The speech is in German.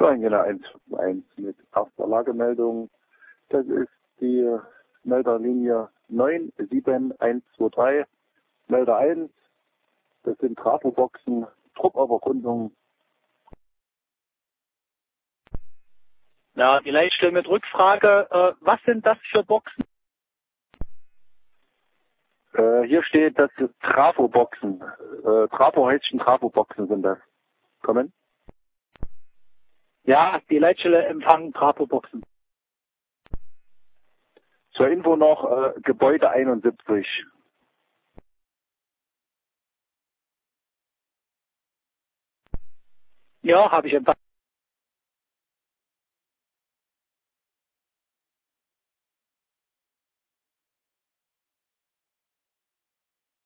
Vorhin 1 mit erster Lagemeldung. Das ist die Melderlinie 97123, Melder 1. Das sind Trafoboxen, Trupperkundung. Ja, die Leitstelle mit Rückfrage, was sind das für Boxen? Hier steht, das ist Trafoboxen. Trafohäuschen, Trafoboxen sind das. Kommen? Ja, die Leitstelle empfangen Trafoboxen. Zur Info noch, Gebäude 71. Ja, habe ich empfangen.